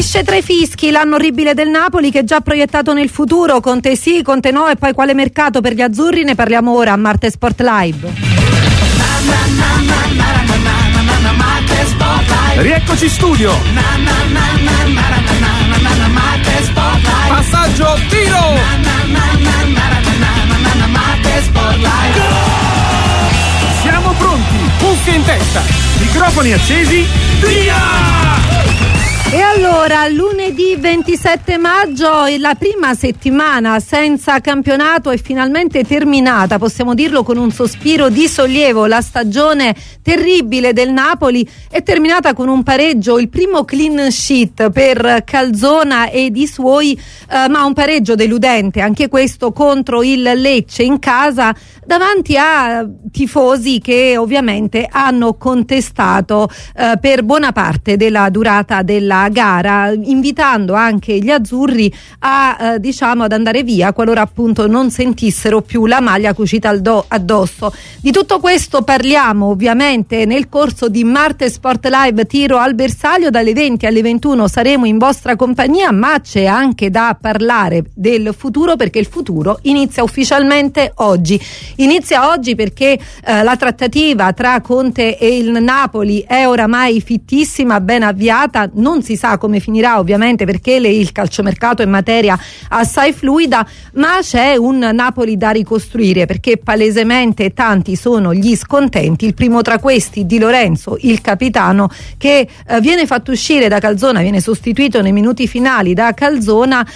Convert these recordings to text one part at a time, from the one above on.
Esce tra i fischi l'anno orribile del Napoli che è già proiettato nel futuro. Conte sì, Conte no e poi quale mercato per gli azzurri? Ne parliamo ora a Marte Sport Live. Rieccoci in studio. Passaggio, tiro. Siamo pronti, cuffie in testa, microfoni accesi, via! E allora, lunedì 27 maggio, la prima settimana senza campionato è finalmente terminata, possiamo dirlo con un sospiro di sollievo. La stagione terribile del Napoli è terminata con un pareggio, il primo clean sheet per Calzona ed i suoi, ma un pareggio deludente, anche questo contro il Lecce in casa, davanti a tifosi che ovviamente hanno contestato per buona parte della durata della gara, invitando anche gli azzurri a ad andare via qualora appunto non sentissero più la maglia cucita addosso. Di tutto questo parliamo ovviamente nel corso di Marte Sport Live Tiro al Bersaglio. Dalle 20 alle 21 saremo in vostra compagnia, ma c'è anche da parlare del futuro, perché il futuro inizia ufficialmente oggi. Inizia oggi perché la trattativa tra Conte e il Napoli è oramai fittissima, ben avviata. Non si sa come finirà ovviamente, perché il calciomercato è materia assai fluida, ma c'è un Napoli da ricostruire, perché palesemente tanti sono gli scontenti. Il primo tra questi Di Lorenzo, il capitano, che viene fatto uscire da Calzona, viene sostituito nei minuti finali da Calzona,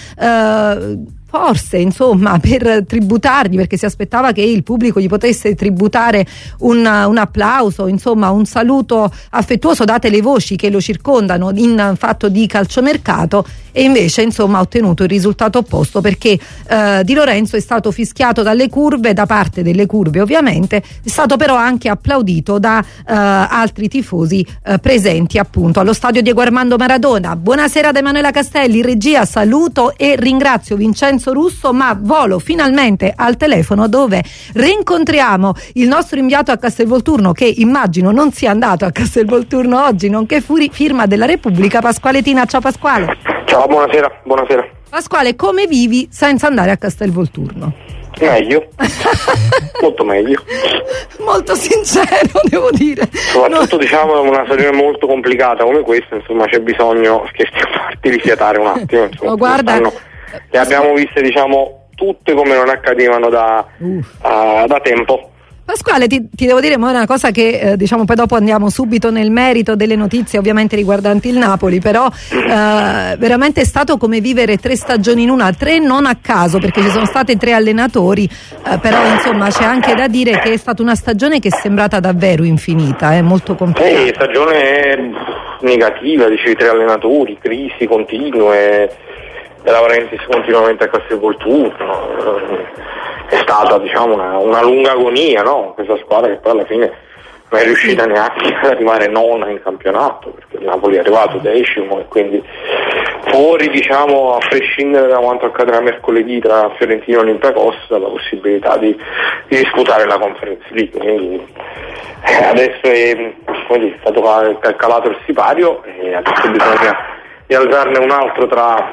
forse insomma per tributargli, perché si aspettava che il pubblico gli potesse tributare un applauso, insomma un saluto affettuoso, date le voci che lo circondano in fatto di calciomercato, e invece insomma ha ottenuto il risultato opposto, perché Di Lorenzo è stato fischiato dalle curve, da parte delle curve ovviamente, è stato però anche applaudito da altri tifosi presenti appunto allo stadio Diego Armando Maradona. Buonasera da Emanuela Castelli, regia, saluto e ringrazio Vincenzo Russo, ma volo finalmente al telefono, dove rincontriamo il nostro inviato a Castelvolturno, che immagino non sia andato a Castelvolturno oggi, nonché firma della Repubblica, Pasquale Tina. Ciao Pasquale. Ciao, buonasera. Pasquale, come vivi senza andare a Castelvolturno? Meglio, molto meglio. Molto sincero, devo dire. Soprattutto diciamo una stagione molto complicata come questa, insomma c'è bisogno che farti rifiatare un attimo. Insomma, guarda, le abbiamo viste diciamo tutte come non accadevano da tempo. Pasquale, ti devo dire, ma è una cosa che poi dopo andiamo subito nel merito delle notizie ovviamente riguardanti il Napoli, però veramente è stato come vivere 3 stagioni in una, 3 non a caso, perché ci sono state 3 allenatori, però insomma c'è anche da dire che è stata una stagione che è sembrata davvero infinita, molto complicata. Stagione negativa, dicevi 3 allenatori, crisi continue, De Laurentiis continuamente a Castelvolturno. È stata diciamo una lunga agonia, no? Questa squadra che poi alla fine non è riuscita neanche ad arrivare nona in campionato, perché il Napoli è arrivato 10º e quindi fuori, diciamo, a prescindere da quanto accadrà mercoledì tra Fiorentina e Olympiacos, la possibilità di disputare la Conference League. Quindi adesso è stato calato il sipario e adesso bisogna rialzarne un altro tra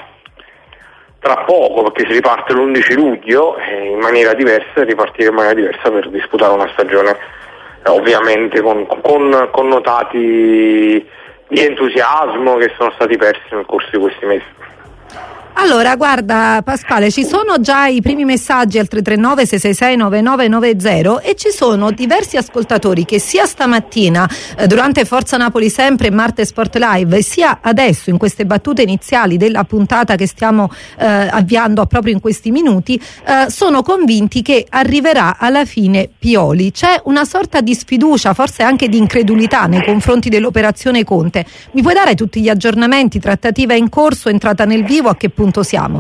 poco, perché si riparte l'11 luglio in maniera diversa, ripartire in maniera diversa per disputare una stagione ovviamente con connotati di entusiasmo che sono stati persi nel corso di questi mesi. Allora, guarda Pasquale, ci sono già i primi messaggi al 339 666 9990 e ci sono diversi ascoltatori che sia stamattina durante Forza Napoli Sempre e Marte Sport Live, sia adesso in queste battute iniziali della puntata che stiamo avviando proprio in questi minuti, sono convinti che arriverà alla fine Pioli. C'è una sorta di sfiducia, forse anche di incredulità nei confronti dell'operazione Conte. Mi puoi dare tutti gli aggiornamenti? Trattativa in corso, entrata nel vivo, a che punto siamo?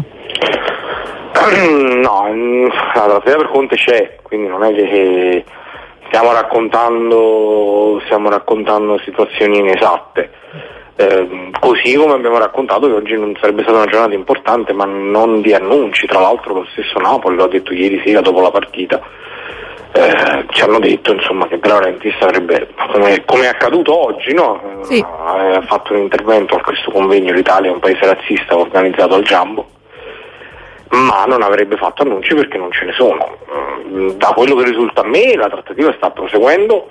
No, la trattativa per Conte c'è, quindi non è che stiamo raccontando situazioni inesatte, così come abbiamo raccontato che oggi non sarebbe stata una giornata importante, ma non di annunci. Tra l'altro lo stesso Napoli lo ha detto ieri sera dopo la partita, ci hanno detto insomma che De Laurentiis avrebbe, come è accaduto oggi, no? Sì. Ha fatto un intervento a questo convegno «L'Italia è un paese razzista» organizzato al Giambo, ma non avrebbe fatto annunci perché non ce ne sono. Da quello che risulta a me, la trattativa sta proseguendo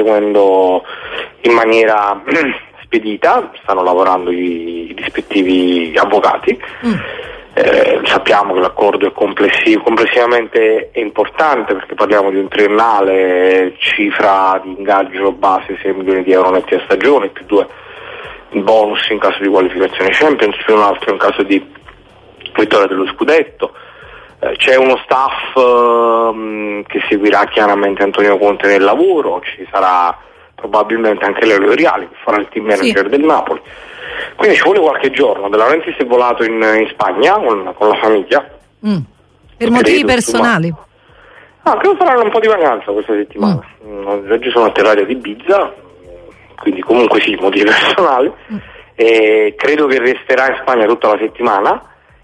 in maniera spedita, stanno lavorando i rispettivi avvocati. Sappiamo che l'accordo è complessivamente è importante, perché parliamo di un triennale, cifra di ingaggio base 6 milioni di euro netti a stagione, più 2 bonus in caso di qualificazione Champions, più un altro in caso di vittoria dello scudetto. C'è uno staff che seguirà chiaramente Antonio Conte nel lavoro, ci sarà probabilmente anche Leo Reali che farà il team manager del Napoli. Quindi ci vuole qualche giorno. De Laurentiis è volato in Spagna con la famiglia. Per motivi personali? Credo faranno un po' di vacanza questa settimana. Oggi sono atterrati ad Ibiza, quindi comunque sì, motivi personali. E credo che resterà in Spagna tutta la settimana.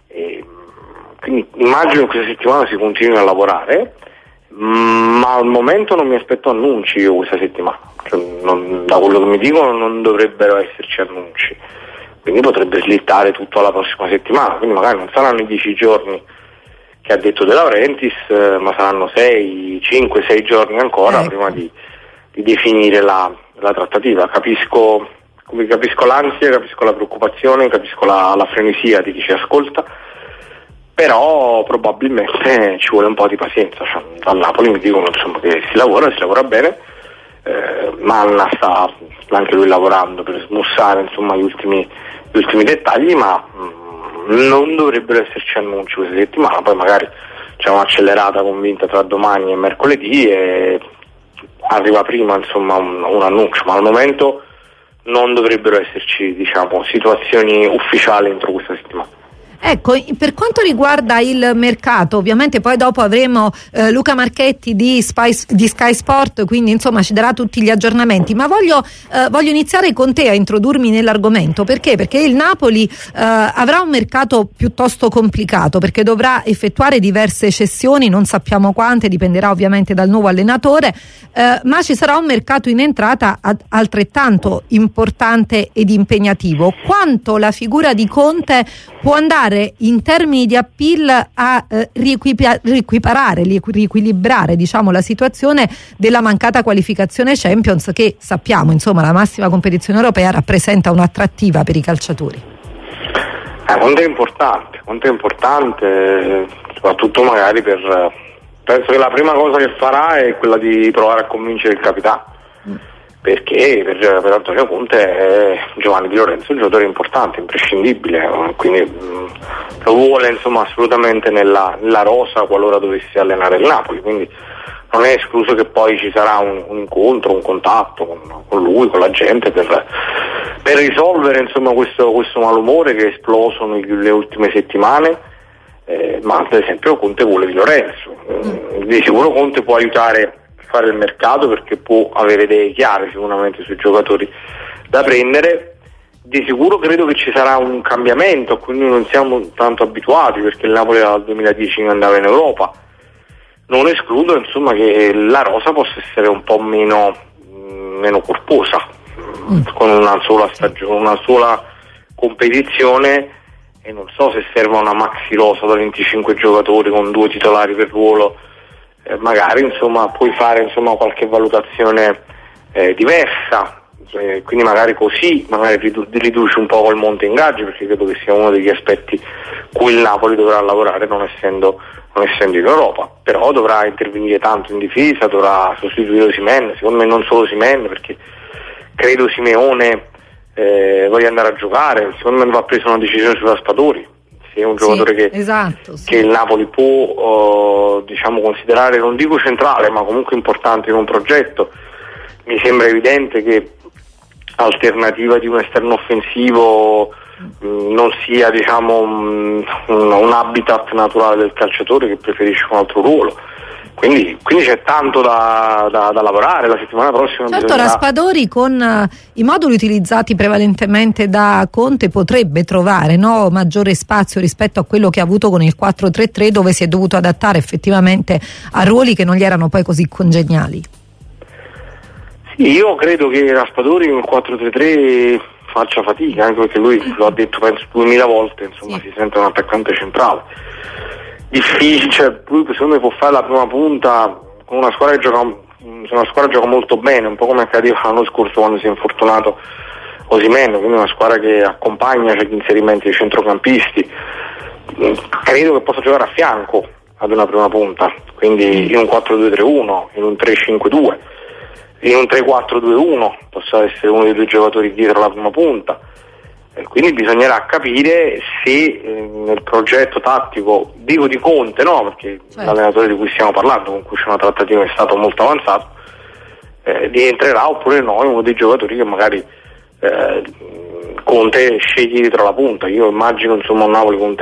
Quindi immagino che questa settimana si continui a lavorare, ma al momento non mi aspetto annunci io questa settimana. Da quello che mi dicono non dovrebbero esserci annunci, quindi potrebbe slittare tutto alla prossima settimana, quindi magari non saranno i 10 giorni che ha detto De Laurentiis, ma saranno 5, 6 giorni ancora prima di definire la trattativa. Capisco l'ansia, capisco la preoccupazione, capisco la frenesia di chi ci ascolta, però probabilmente ci vuole un po' di pazienza. Al Napoli mi dicono insomma che si lavora bene. Manna sta anche lui lavorando per smussare insomma gli ultimi dettagli, ma non dovrebbero esserci annunci questa settimana. Poi magari c'è un'accelerata convinta tra domani e mercoledì e arriva prima insomma un annuncio, ma al momento non dovrebbero esserci situazioni ufficiali entro questa settimana. Ecco, per quanto riguarda il mercato, ovviamente poi dopo avremo Luca Marchetti di Sky Sport, quindi insomma ci darà tutti gli aggiornamenti, ma voglio iniziare con te a introdurmi nell'argomento. Perché il Napoli avrà un mercato piuttosto complicato, perché dovrà effettuare diverse cessioni, non sappiamo quante, dipenderà ovviamente dal nuovo allenatore, ma ci sarà un mercato in entrata altrettanto importante ed impegnativo. Quanto la figura di Conte può andare in termini di appeal a riequilibrare la situazione della mancata qualificazione Champions, che sappiamo insomma la massima competizione europea rappresenta un'attrattiva per i calciatori. Conte è importante, soprattutto magari penso che la prima cosa che farà è quella di provare a convincere il capitano, perché per Antonio Conte Giovanni Di Lorenzo è un giocatore importante, imprescindibile, quindi lo vuole insomma assolutamente nella rosa qualora dovesse allenare il Napoli, quindi non è escluso che poi ci sarà un incontro, un contatto con lui, con la gente per risolvere insomma questo malumore che è esploso nelle ultime settimane. Ma ad esempio Conte vuole Di Lorenzo, di sicuro Conte può aiutare fare il mercato perché può avere idee chiare sicuramente sui giocatori da prendere. Di sicuro credo che ci sarà un cambiamento a cui noi non siamo tanto abituati, perché il Napoli dal 2010 non andava in Europa. Non escludo insomma che la rosa possa essere un po' meno corposa, con una sola stagione, una sola competizione, e non so se serva una maxi rosa da 25 giocatori con 2 titolari per ruolo. Magari insomma puoi fare insomma qualche valutazione diversa, quindi magari così riduci un po' il monte ingaggi, perché credo che sia uno degli aspetti cui il Napoli dovrà lavorare non essendo in Europa. Però dovrà intervenire tanto in difesa, dovrà sostituire Osimhen, secondo me non solo Osimhen, perché credo Simeone voglia andare a giocare, secondo me non va presa una decisione su Raspadori. È un giocatore che il Napoli può considerare, non dico centrale, ma comunque importante in un progetto. Mi sembra evidente che alternativa di un esterno offensivo non sia un habitat naturale del calciatore, che preferisce un altro ruolo. Quindi c'è tanto da lavorare. La settimana prossima certo, Raspadori con i moduli utilizzati prevalentemente da Conte potrebbe trovare, no, maggiore spazio rispetto a quello che ha avuto con il 4-3-3, dove si è dovuto adattare effettivamente a ruoli che non gli erano poi così congeniali. Sì, io credo che Raspadori con il 4-3-3 faccia fatica, anche perché lui lo ha detto penso 2000 volte, insomma, sì. Si sente un attaccante centrale difficile, cioè, lui secondo me può fare la prima punta con una squadra che gioca molto bene, un po' come accadeva l'anno scorso quando si è infortunato Osimhen, quindi una squadra che accompagna, c'è gli inserimenti dei centrocampisti. Credo che possa giocare a fianco ad una prima punta, quindi in un 4-2-3-1, in un 3-5-2, in un 3-4-2-1 possa essere uno dei due giocatori dietro la prima punta. Quindi bisognerà capire se nel progetto tattico, dico di Conte, no, perché l'allenatore di cui stiamo parlando, con cui c'è una trattativa che è stato molto avanzato, rientrerà oppure no in uno dei giocatori che magari Conte sceglie dietro la punta. Io immagino insomma un Napoli con un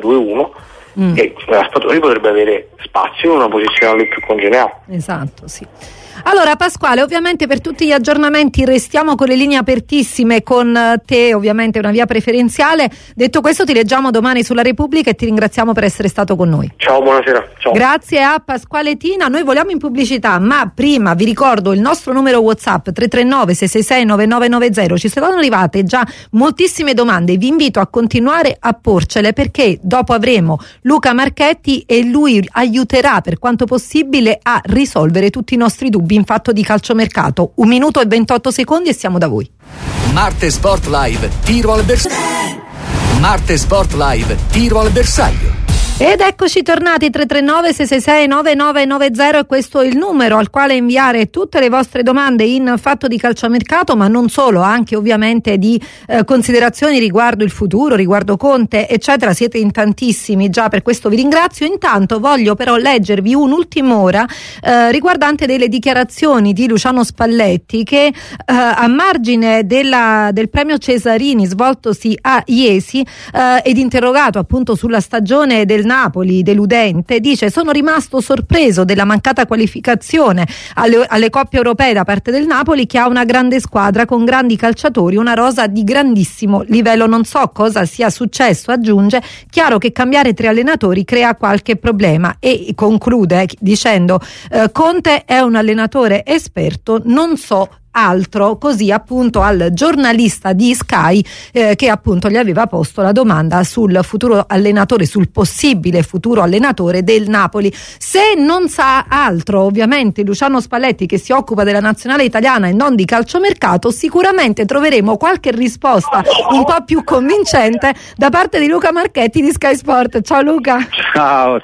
3-4-2-1 e Raspadori potrebbe avere spazio in una posizione più congeniale. Esatto, sì. Allora Pasquale, ovviamente per tutti gli aggiornamenti restiamo con le linee apertissime con te, ovviamente una via preferenziale. Detto questo, ti leggiamo domani sulla Repubblica e ti ringraziamo per essere stato con noi. Ciao, buonasera. Ciao. Grazie a Pasquale Tina. Noi voliamo in pubblicità, ma prima vi ricordo il nostro numero WhatsApp 339 666 9990. Ci sono arrivate già moltissime domande, vi invito a continuare a porcele, perché dopo avremo Luca Marchetti e lui aiuterà per quanto possibile a risolvere tutti i nostri dubbi in fatto di calciomercato. 1 minuto e 28 secondi e siamo da voi. Marte Sport Live, tiro al bersaglio. Marte Sport Live, tiro al bersaglio. Ed eccoci tornati, 339 666 9990 e questo è il numero al quale inviare tutte le vostre domande in fatto di calciomercato, ma non solo, anche ovviamente di considerazioni riguardo il futuro, riguardo Conte eccetera. Siete in tantissimi già, per questo vi ringrazio. Intanto voglio però leggervi un'ultima ora riguardante delle dichiarazioni di Luciano Spalletti, che a margine del premio Cesarini svoltosi a Iesi ed interrogato appunto sulla stagione del Napoli deludente, dice: sono rimasto sorpreso della mancata qualificazione alle coppe europee da parte del Napoli, che ha una grande squadra con grandi calciatori, una rosa di grandissimo livello, non so cosa sia successo, aggiunge. Chiaro che cambiare 3 allenatori crea qualche problema, e conclude dicendo Conte è un allenatore esperto, non so altro, così appunto al giornalista di Sky che appunto gli aveva posto la domanda sul futuro allenatore, sul possibile futuro allenatore del Napoli. Se non sa altro, ovviamente Luciano Spalletti, che si occupa della nazionale italiana e non di calciomercato, sicuramente troveremo qualche risposta un po' più convincente da parte di Luca Marchetti di Sky Sport. Ciao Luca. Ciao.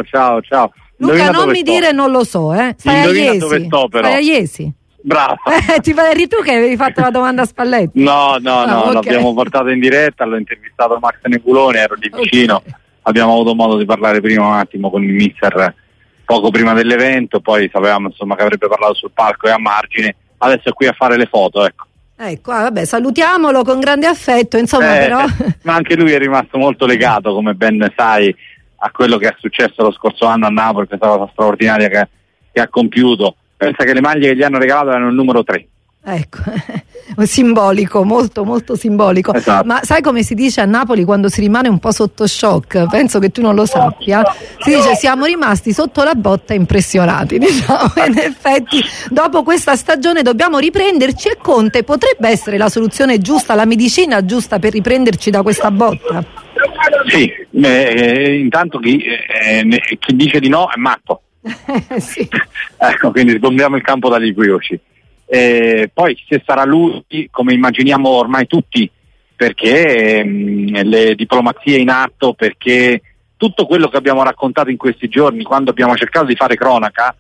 Luca, non mi dire non lo so, stai a Iesi. Dove sto, però. Stai a Iesi. Bravo. Eri tu che avevi fatto la domanda a Spalletti? No, okay. L'abbiamo portato in diretta, l'ho intervistato Max Nebulone, ero lì vicino, abbiamo avuto modo di parlare prima un attimo con il mister poco prima dell'evento, poi sapevamo insomma che avrebbe parlato sul palco e a margine, adesso è qui a fare le foto, ecco, vabbè, salutiamolo con grande affetto, insomma, però. Ma anche lui è rimasto molto legato, come ben sai, a quello che è successo lo scorso anno a Napoli, questa cosa straordinaria che ha compiuto. Pensa che le maglie che gli hanno regalato erano il numero 3. Ecco, simbolico, molto molto simbolico. Esatto. Ma sai come si dice a Napoli quando si rimane un po' sotto shock? Penso che tu non lo sappia. Si dice: siamo rimasti sotto la botta impressionati, diciamo. In effetti dopo questa stagione dobbiamo riprenderci, e Conte potrebbe essere la soluzione giusta, la medicina giusta per riprenderci da questa botta. Sì, intanto chi dice di no è matto. Sì. Ecco, quindi sgombriamo il campo dagli equivoci. Poi se sarà lui, come immaginiamo ormai tutti, perché le diplomazie in atto, perché tutto quello che abbiamo raccontato in questi giorni, quando abbiamo cercato di fare cronaca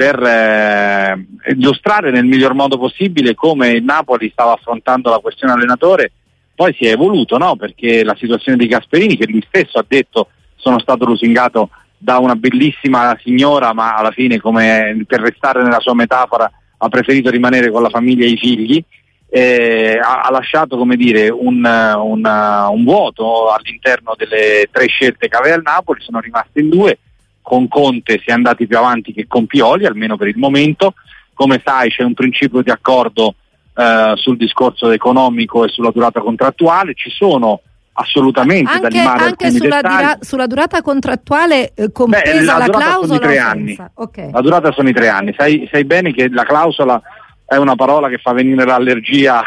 per illustrare nel miglior modo possibile come il Napoli stava affrontando la questione allenatore, poi si è evoluto, no? Perché la situazione di Gasperini, che lui stesso ha detto sono stato lusingato da una bellissima signora, ma alla fine, come per restare nella sua metafora, ha preferito rimanere con la famiglia e i figli, ha lasciato, come dire, un vuoto all'interno delle 3 scelte che aveva il Napoli, sono rimaste in 2, con Conte si è andati più avanti che con Pioli, almeno per il momento. Come sai c'è un principio di accordo sul discorso economico e sulla durata contrattuale, ci sono assolutamente da limare alcuni dettagli. Sulla durata contrattuale compresa la clausola sono i 3 anni. Okay. La durata sono i 3 anni, sai bene che la clausola è una parola che fa venire l'allergia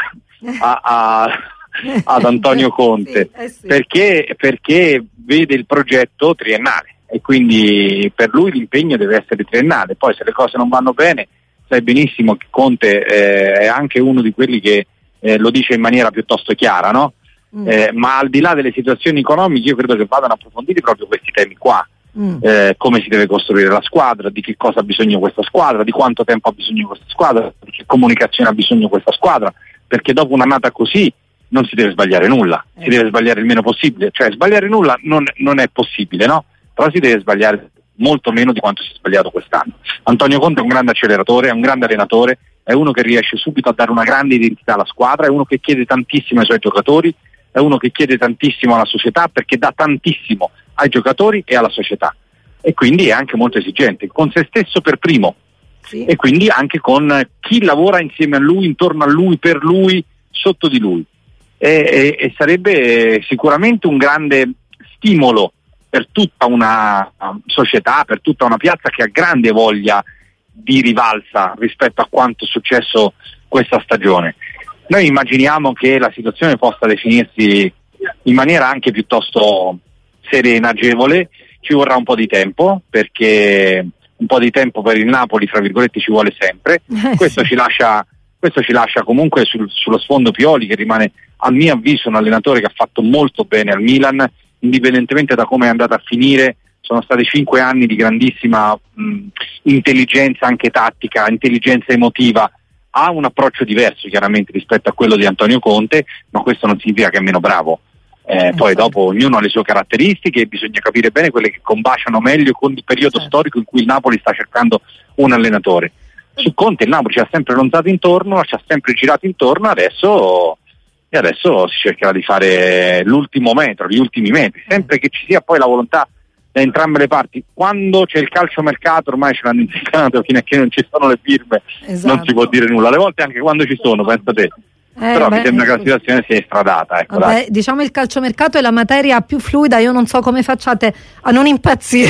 ad Antonio Conte, sì. Perché vede il progetto triennale e quindi per lui l'impegno deve essere triennale. Poi se le cose non vanno bene, sai benissimo che Conte è anche uno di quelli che lo dice in maniera piuttosto chiara, no? Ma al di là delle situazioni economiche io credo che vadano approfonditi proprio questi temi qua. Come si deve costruire la squadra, di che cosa ha bisogno questa squadra, di quanto tempo ha bisogno questa squadra, di che comunicazione ha bisogno questa squadra, perché dopo un'annata così non si deve sbagliare nulla, si deve sbagliare il meno possibile, cioè sbagliare nulla non è possibile, no? Però si deve sbagliare molto meno di quanto si è sbagliato quest'anno. Antonio Conte è un grande acceleratore, è un grande allenatore, è uno che riesce subito a dare una grande identità alla squadra, è uno che chiede tantissimo ai suoi giocatori, è uno che chiede tantissimo alla società perché dà tantissimo ai giocatori e alla società, e quindi è anche molto esigente con se stesso per primo, sì. E quindi anche con chi lavora insieme a lui, intorno a lui, per lui, sotto di lui, e sarebbe sicuramente un grande stimolo per tutta una società, per tutta una piazza che ha grande voglia di rivalsa rispetto a quanto è successo questa stagione. Noi immaginiamo che la situazione possa definirsi in maniera anche piuttosto serena, agevole. Ci vorrà un po' di tempo, perché un po' di tempo per il Napoli, fra virgolette, ci vuole sempre. Questo ci lascia comunque sullo sfondo Pioli, che rimane, a mio avviso, un allenatore che ha fatto molto bene al Milan, indipendentemente da come è andata a finire. Sono stati 5 anni di grandissima intelligenza anche tattica, intelligenza emotiva. Ha un approccio diverso chiaramente rispetto a quello di Antonio Conte, ma questo non significa che è meno bravo. Poi dopo ognuno ha le sue caratteristiche e bisogna capire bene quelle che combaciano meglio con il periodo storico in cui il Napoli sta cercando un allenatore. Su Conte il Napoli ci ha sempre ronzato intorno, ci ha sempre girato intorno, adesso si cercherà di fare l'ultimo metro, gli ultimi metri, sempre che ci sia poi la volontà da entrambe le parti. Quando c'è il calciomercato, ormai ce l'hanno insegnato, fino a che non ci sono le firme, non si può dire nulla. Alle volte anche quando ci sono, pensa te. Però mi sembra che la situazione sia estradata, ecco. Diciamo il calciomercato è la materia più fluida, io non so come facciate a non impazzire.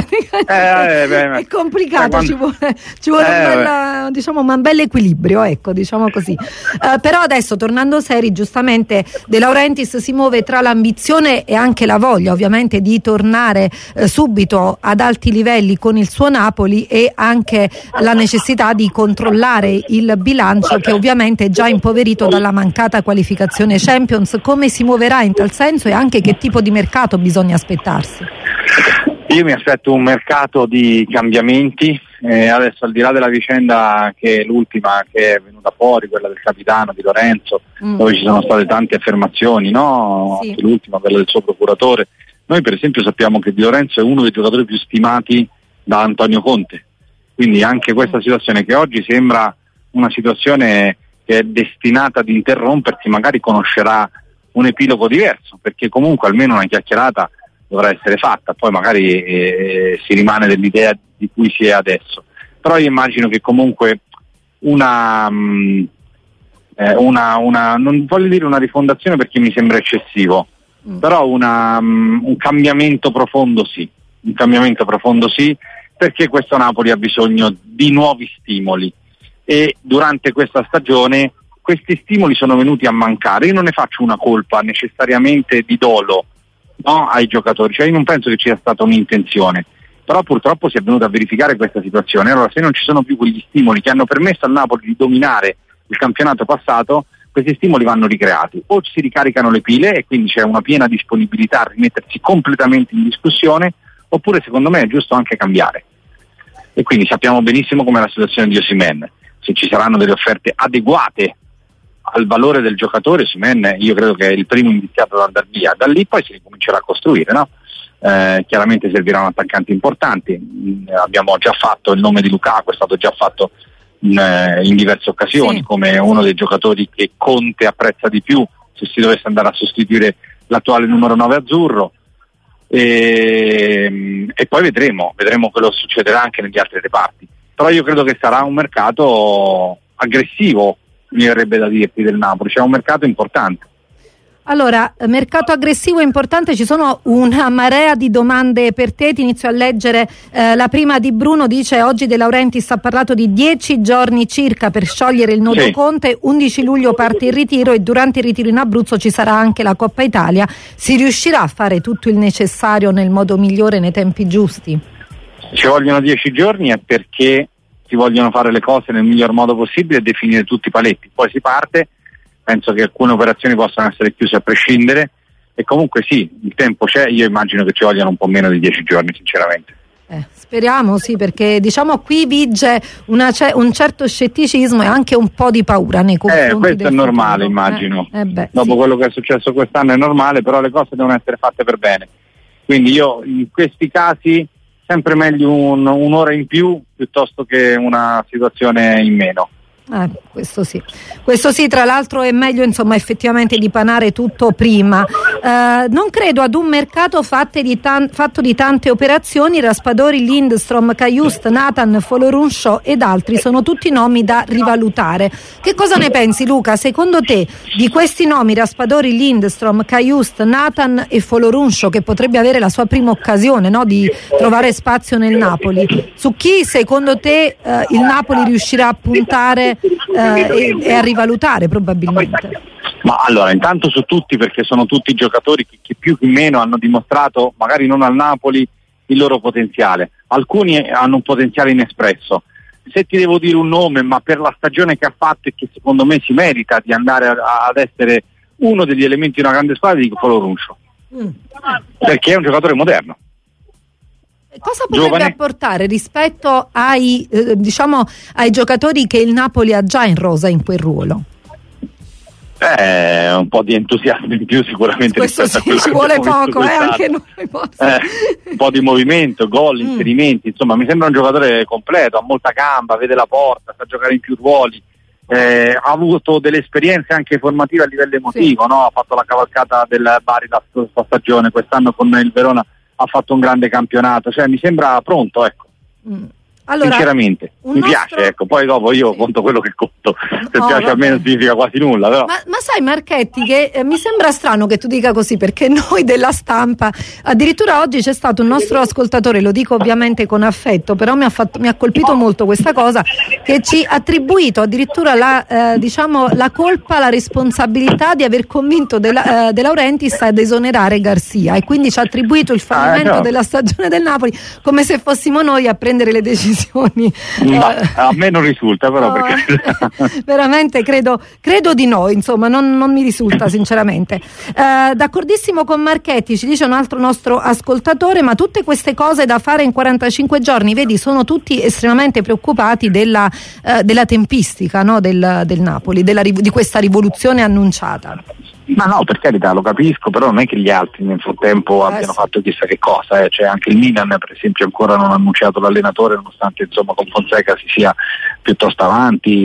È complicato, ci vuole un bel equilibrio, ecco, diciamo così. Però adesso, tornando seri, giustamente De Laurentiis si muove tra l'ambizione e anche la voglia, ovviamente, di tornare subito ad alti livelli con il suo Napoli, e anche la necessità di controllare il bilancio, che ovviamente è già impoverito dalla mancata qualificazione Champions. Come si muoverà in tal senso, e anche che tipo di mercato bisogna aspettarsi? Io mi aspetto un mercato di cambiamenti. Adesso, al di là della vicenda che è l'ultima che è venuta fuori, quella del capitano Di Lorenzo, dove ci sono state tante affermazioni, no? Sì. Anche l'ultima, quella del suo procuratore. Noi per esempio sappiamo che Di Lorenzo è uno dei giocatori più stimati da Antonio Conte, quindi anche questa situazione, che oggi sembra una situazione che è destinata ad interrompersi, magari conoscerà un epilogo diverso, perché comunque almeno una chiacchierata dovrà essere fatta, poi magari si rimane dell'idea di cui si è adesso. Però io immagino che comunque non voglio dire una rifondazione perché mi sembra eccessivo, però un cambiamento profondo sì, perché questo Napoli ha bisogno di nuovi stimoli, e durante questa stagione questi stimoli sono venuti a mancare. Io non ne faccio una colpa necessariamente di dolo, no, ai giocatori, cioè io non penso che ci sia stata un'intenzione, però purtroppo si è venuta a verificare questa situazione. Allora, se non ci sono più quegli stimoli che hanno permesso al Napoli di dominare il campionato passato, questi stimoli vanno ricreati, o si ricaricano le pile e quindi c'è una piena disponibilità a rimettersi completamente in discussione, oppure secondo me è giusto anche cambiare. E quindi sappiamo benissimo com'è la situazione di Osimhen. Se ci saranno delle offerte adeguate al valore del giocatore, Osimhen io credo che è il primo indiziato ad andare via. Da lì poi si ricomincerà a costruire, no? Chiaramente serviranno attaccanti importanti. Abbiamo già fatto il nome di Lukaku, è stato già fatto in diverse occasioni, come uno dei giocatori che Conte apprezza di più se si dovesse andare a sostituire l'attuale numero 9 azzurro. e poi vedremo quello che succederà anche negli altri reparti. Però io credo che sarà un mercato aggressivo, mi verrebbe da dirti, del Napoli, cioè un mercato importante. Allora, mercato aggressivo e importante, ci sono una marea di domande per te, ti inizio a leggere la prima di Bruno, dice: oggi De Laurentiis ha parlato di 10 giorni circa per sciogliere il nodo Conte, 11 luglio parte il ritiro e durante il ritiro in Abruzzo ci sarà anche la Coppa Italia, si riuscirà a fare tutto il necessario nel modo migliore, nei tempi giusti? Ci vogliono 10 giorni è perché si vogliono fare le cose nel miglior modo possibile e definire tutti i paletti, poi si parte. Penso che alcune operazioni possano essere chiuse a prescindere e comunque sì, il tempo c'è, io immagino che ci vogliano un po' meno di 10 giorni sinceramente. Speriamo sì, perché diciamo qui vige un certo scetticismo e anche un po' di paura nei confronti questo è normale, immagino. Dopo quello che è successo quest'anno è normale, però le cose devono essere fatte per bene. Quindi io in questi casi sempre meglio un'ora in più piuttosto che una situazione in meno. Questo sì, tra l'altro è meglio insomma effettivamente dipanare tutto prima. Non credo ad un mercato fatto di tante operazioni. Raspadori, Lindstrom, Cajuste, Nathan, Folorunshaw ed altri sono tutti nomi da rivalutare. Che cosa ne pensi, Luca? Secondo te di questi nomi, Raspadori, Lindstrom, Cajuste, Nathan e Folorunshaw, che potrebbe avere la sua prima occasione, no, di trovare spazio nel Napoli, su chi secondo te il Napoli riuscirà a puntare e a rivalutare probabilmente? Ma allora, intanto su tutti, perché sono tutti giocatori che più che meno hanno dimostrato, magari non al Napoli, il loro potenziale. Alcuni hanno un potenziale inespresso. Se ti devo dire un nome, ma per la stagione che ha fatto e che secondo me si merita di andare ad essere uno degli elementi di una grande squadra, dico Folorunshaw. Perché è un giocatore moderno. Cosa potrebbe apportare rispetto ai giocatori che il Napoli ha già in rosa in quel ruolo? Un po' di entusiasmo in più sicuramente. Questo sì, ci vuole poco, anche noi. Un po' di movimento, gol, inserimenti, insomma mi sembra un giocatore completo, ha molta gamba, vede la porta, sa giocare in più ruoli, ha avuto delle esperienze anche formative a livello emotivo, no? Ha fatto la cavalcata del Bari la scorsa stagione, quest'anno con il Verona ha fatto un grande campionato, cioè mi sembra pronto, ecco. Allora, sinceramente mi piace, ecco, poi dopo io conto quello che conto, se piace a me non significa quasi nulla, però. Ma sai Marchetti che mi sembra strano che tu dica così, perché noi della stampa, addirittura oggi c'è stato un nostro ascoltatore, lo dico ovviamente con affetto, però mi ha colpito molto questa cosa, che ci ha attribuito addirittura la colpa, la responsabilità di aver convinto De Laurentiis ad esonerare Garcia, e quindi ci ha attribuito il fallimento della stagione del Napoli come se fossimo noi a prendere le decisioni. Ma a me non risulta, però perché veramente credo di no, insomma non mi risulta sinceramente. D'accordissimo con Marchetti, ci dice un altro nostro ascoltatore, ma tutte queste cose da fare in 45 giorni, vedi, sono tutti estremamente preoccupati della tempistica, no? del Napoli, di questa rivoluzione annunciata. Ma no, per carità, lo capisco, però non è che gli altri nel frattempo abbiano fatto chissà che cosa, cioè anche il Milan per esempio ancora non ha annunciato l'allenatore, nonostante insomma con Fonseca si sia piuttosto avanti,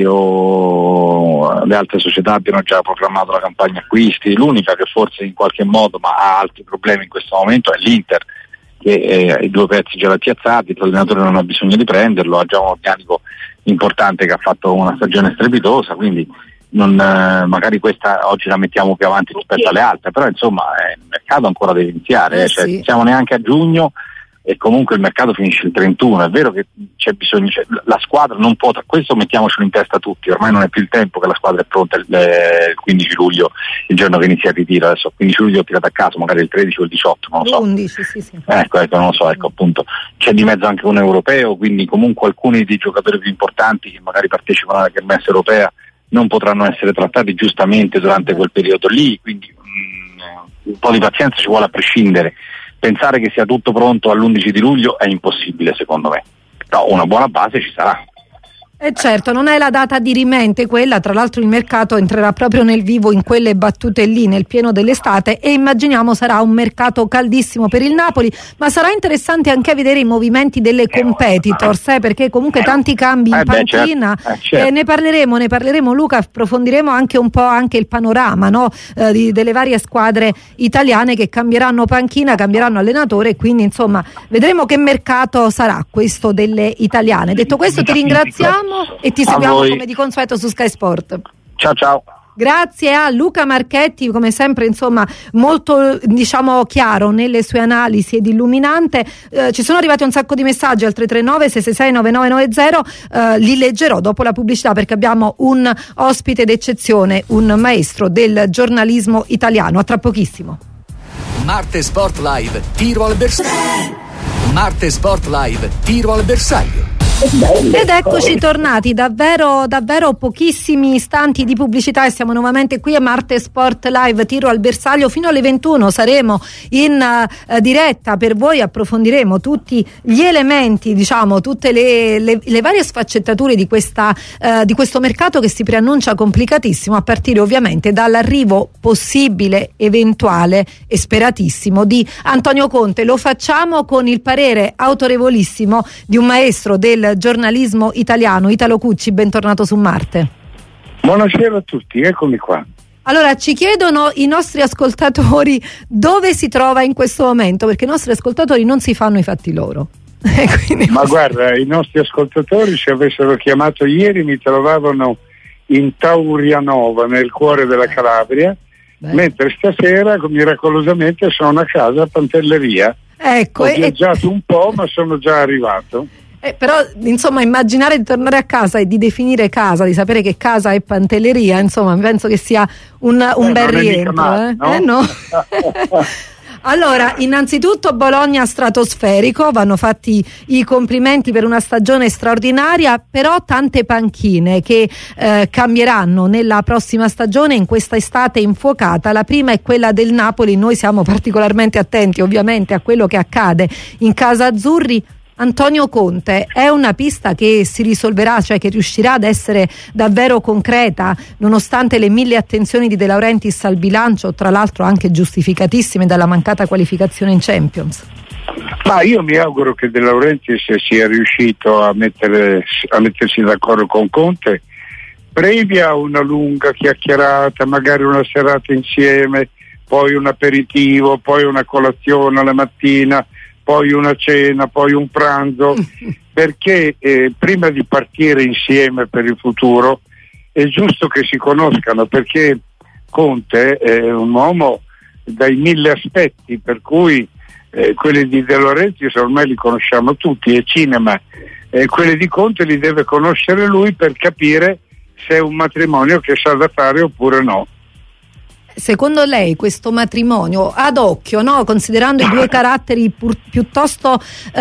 o le altre società abbiano già programmato la campagna acquisti. L'unica che forse in qualche modo ma ha altri problemi in questo momento è l'Inter, che ha i due pezzi già piazzati, l'allenatore non ha bisogno di prenderlo, ha già un organico importante che ha fatto una stagione strepitosa, quindi magari questa oggi la mettiamo più avanti rispetto alle altre, però insomma il mercato ancora deve iniziare, cioè, siamo neanche a giugno e comunque il mercato finisce il 31, è vero che c'è bisogno, la squadra non può, questo mettiamocelo in testa tutti, ormai non è più il tempo che la squadra è pronta il 15 luglio, il giorno che inizia il ritiro, adesso il 15 luglio ho tirato a caso, magari il 13 o il 18, non lo so. 11, sì. Ecco, non lo so, appunto, c'è di mezzo anche un europeo, quindi comunque alcuni dei giocatori più importanti che magari partecipano alla kermesse europea non potranno essere trattati giustamente durante quel periodo lì, quindi un po' di pazienza ci vuole a prescindere. Pensare che sia tutto pronto all'11 di luglio è impossibile secondo me, però una buona base ci sarà. Certo, non è la data dirimente quella, tra l'altro il mercato entrerà proprio nel vivo in quelle battute lì, nel pieno dell'estate, e immaginiamo sarà un mercato caldissimo per il Napoli, ma sarà interessante anche vedere i movimenti delle competitors, perché comunque tanti cambi in panchina. Certo. Ne parleremo Luca, approfondiremo anche un po' anche il panorama, no? Delle varie squadre italiane che cambieranno panchina, cambieranno allenatore, e quindi insomma vedremo che mercato sarà questo delle italiane. Detto questo, ti ringraziamo e ti seguiamo come di consueto su Sky Sport. Ciao. Grazie a Luca Marchetti, come sempre insomma molto chiaro nelle sue analisi ed illuminante. Ci sono arrivati un sacco di messaggi al 339 666 9990, li leggerò dopo la pubblicità, perché abbiamo un ospite d'eccezione, un maestro del giornalismo italiano. A tra pochissimo. Marte Sport Live, tiro al bersaglio. Marte Sport Live, tiro al bersaglio. Ed eccoci tornati, davvero pochissimi istanti di pubblicità e siamo nuovamente qui a Marte Sport Live, tiro al bersaglio. Fino alle 21 saremo in diretta per voi, approfondiremo tutti gli elementi, tutte le varie sfaccettature di questo mercato che si preannuncia complicatissimo, a partire ovviamente dall'arrivo possibile, eventuale e speratissimo di Antonio Conte. Lo facciamo con il parere autorevolissimo di un maestro del giornalismo italiano, Italo Cucci. Bentornato su Marte. Buonasera a tutti, eccomi qua. Allora, ci chiedono i nostri ascoltatori dove si trova in questo momento, perché i nostri ascoltatori non si fanno i fatti loro. Ma guarda, i nostri ascoltatori, se avessero chiamato ieri, mi trovavano in Taurianova, nel cuore della Calabria, mentre stasera miracolosamente sono a casa a Pantelleria. Ecco, ho viaggiato un po', ma sono già arrivato. Però insomma, immaginare di tornare a casa e di definire casa, di sapere che casa è Pantelleria, insomma, penso che sia un bel rientro. Male, no? No. Allora, innanzitutto Bologna stratosferico, vanno fatti i complimenti per una stagione straordinaria, però tante panchine che cambieranno nella prossima stagione, in questa estate infuocata. La prima è quella del Napoli. Noi siamo particolarmente attenti ovviamente a quello che accade in casa azzurri. Antonio Conte, è una pista che si risolverà, cioè che riuscirà ad essere davvero concreta nonostante le 1000 attenzioni di De Laurentiis al bilancio, tra l'altro anche giustificatissime dalla mancata qualificazione in Champions? Ma io mi auguro che De Laurentiis sia riuscito a mettersi d'accordo con Conte previa una lunga chiacchierata, magari una serata insieme, poi un aperitivo, poi una colazione alla mattina, poi una cena, poi un pranzo, perché prima di partire insieme per il futuro è giusto che si conoscano, perché Conte è un uomo dai 1000 aspetti, per cui quelli di De Laurentiis ormai li conosciamo tutti, è cinema, quelli di Conte li deve conoscere lui per capire se è un matrimonio che sa da fare oppure no. Secondo lei questo matrimonio, ad occhio, no? Considerando i due caratteri piuttosto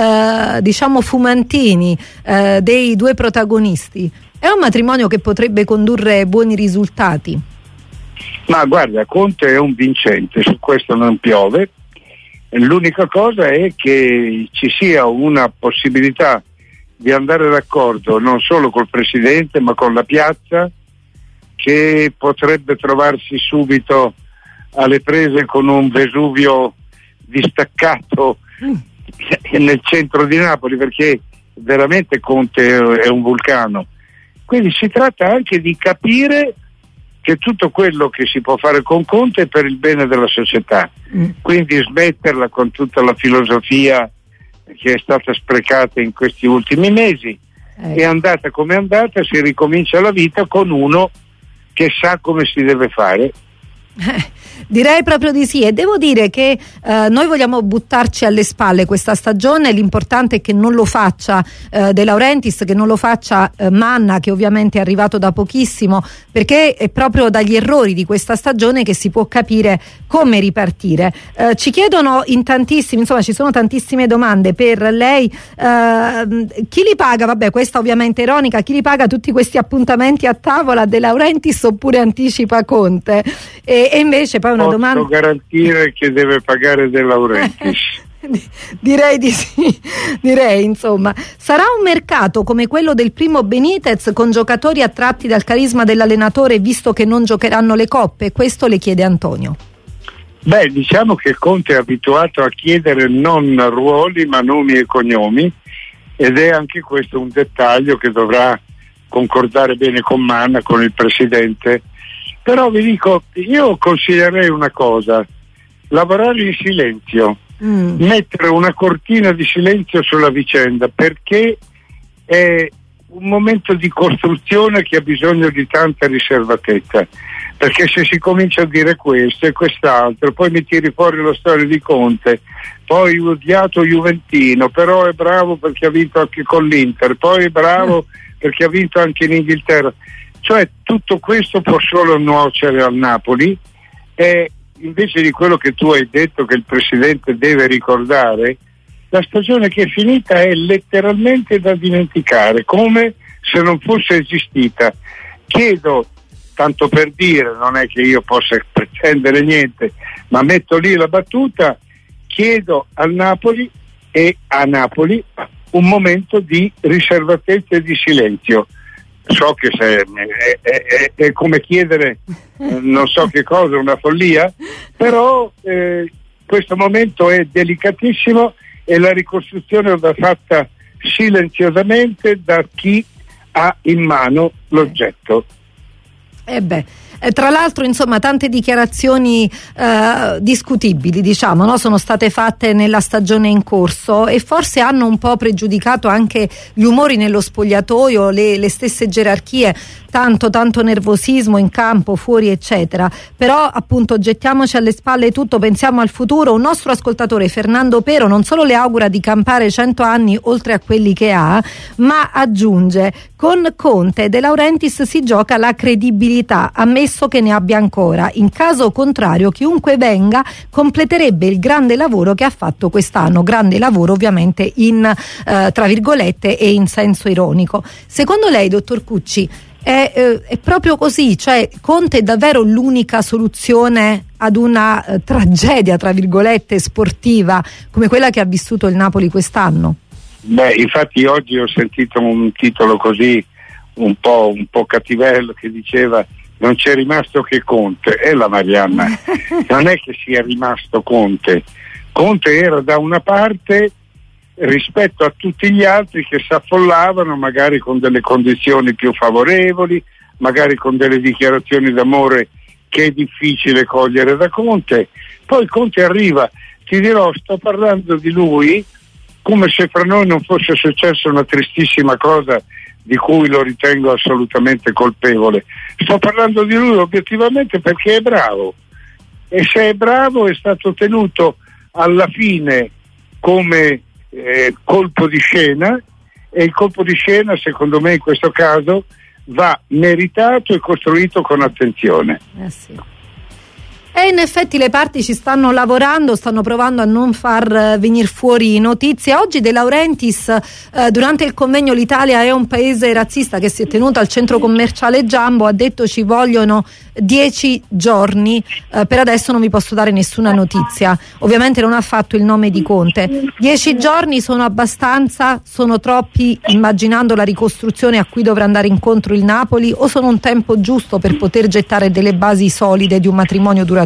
fumantini dei due protagonisti, è un matrimonio che potrebbe condurre buoni risultati? Ma guarda, Conte è un vincente, su questo non piove. L'unica cosa è che ci sia una possibilità di andare d'accordo non solo col presidente ma con la piazza, che potrebbe trovarsi subito alle prese con un Vesuvio distaccato nel centro di Napoli, perché veramente Conte è un vulcano. Quindi si tratta anche di capire che tutto quello che si può fare con Conte è per il bene della società, quindi smetterla con tutta la filosofia che è stata sprecata in questi ultimi mesi. È andata come è andata, si ricomincia la vita con uno che sa come si deve fare. Direi proprio di sì, e devo dire che noi vogliamo buttarci alle spalle questa stagione. L'importante è che non lo faccia De Laurentiis, che non lo faccia Manna, che ovviamente è arrivato da pochissimo, perché è proprio dagli errori di questa stagione che si può capire come ripartire. Ci chiedono in tantissimi, insomma ci sono tantissime domande per lei. Chi li paga? Vabbè, questa ovviamente ironica. Chi li paga tutti questi appuntamenti a tavola? De Laurentiis oppure anticipa Conte? E invece poi una domanda. Posso garantire che deve pagare De Laurentiis. Direi di sì, insomma. Sarà un mercato come quello del primo Benitez, con giocatori attratti dal carisma dell'allenatore, visto che non giocheranno le coppe? Questo le chiede Antonio. Beh, diciamo che Conte è abituato a chiedere non ruoli ma nomi e cognomi, ed è anche questo un dettaglio che dovrà concordare bene con Manna, con il presidente. Però vi dico, io consiglierei una cosa: lavorare in silenzio, mettere una cortina di silenzio sulla vicenda, perché è un momento di costruzione che ha bisogno di tanta riservatezza, perché se si comincia a dire questo e quest'altro, poi mi tiri fuori la storia di Conte, poi odiato juventino, però è bravo perché ha vinto anche con l'Inter, poi è bravo perché ha vinto anche in Inghilterra, cioè tutto questo può solo nuocere al Napoli. E invece di quello che tu hai detto, che il presidente deve ricordare, la stagione che è finita è letteralmente da dimenticare, come se non fosse esistita. Chiedo, tanto per dire, non è che io possa pretendere niente, ma metto lì la battuta, chiedo al Napoli e a Napoli un momento di riservatezza e di silenzio. So che è come chiedere non so che cosa, una follia, però questo momento è delicatissimo e la ricostruzione va fatta silenziosamente da chi ha in mano l'oggetto. Tra l'altro, insomma, tante dichiarazioni discutibili, diciamo, no? Sono state fatte nella stagione in corso e forse hanno un po' pregiudicato anche gli umori nello spogliatoio, le stesse gerarchie, tanto nervosismo in campo, fuori, eccetera. Però appunto gettiamoci alle spalle tutto, pensiamo al futuro. Un nostro ascoltatore, Fernando Pero, non solo le augura di campare 100 anni oltre a quelli che ha, ma aggiunge: con Conte De Laurentiis si gioca la credibilità, ammesso che ne abbia ancora. In caso contrario, chiunque venga completerebbe il grande lavoro che ha fatto quest'anno, grande lavoro ovviamente in tra virgolette e in senso ironico. Secondo lei, dottor Cucci, è proprio così? Cioè, Conte è davvero l'unica soluzione ad una tragedia, tra virgolette, sportiva come quella che ha vissuto il Napoli quest'anno? Beh, infatti oggi ho sentito un titolo così un po' cattivello che diceva: non c'è rimasto che Conte. E la Marianna, non è che sia rimasto Conte. Conte era da una parte rispetto a tutti gli altri che si affollavano, magari con delle condizioni più favorevoli, magari con delle dichiarazioni d'amore che è difficile cogliere da Conte. Poi Conte arriva, ti dirò, sto parlando di lui come se fra noi non fosse successa una tristissima cosa di cui lo ritengo assolutamente colpevole. Sto parlando di lui obiettivamente perché è bravo, e se è bravo è stato tenuto alla fine come colpo di scena, e il colpo di scena secondo me in questo caso va meritato e costruito con attenzione. Sì. E in effetti le parti ci stanno lavorando, stanno provando a non far venire fuori notizie. Oggi De Laurentiis, durante il convegno L'Italia è un paese razzista, che si è tenuto al centro commerciale Giambo, ha detto: ci vogliono 10 giorni, per adesso non vi posso dare nessuna notizia. Ovviamente non ha fatto il nome di Conte. 10 giorni sono abbastanza, sono troppi, immaginando la ricostruzione a cui dovrà andare incontro il Napoli, o sono un tempo giusto per poter gettare delle basi solide di un matrimonio duraturo?